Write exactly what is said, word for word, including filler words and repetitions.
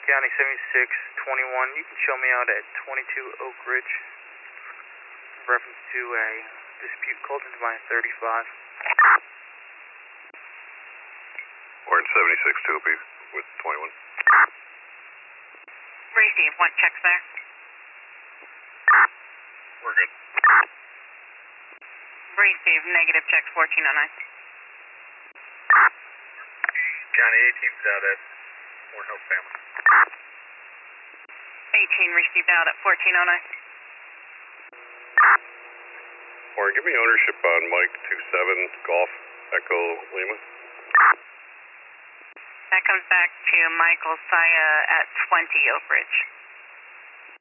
County seventy-six twenty-one, you can show me out at twenty-two Oak Ridge. Reference to a dispute called into my thirty-five. Orange seventy-six two B with twenty-one. Receive, what checks there? We're good. Receive, negative checks fourteen oh nine. County eighteen's out at Warren Hope Family. eighteen received out at fourteen oh nine. Or give me ownership on Mike two seven Golf Echo Lima. That comes back to Michael Saya at twenty Oak Ridge.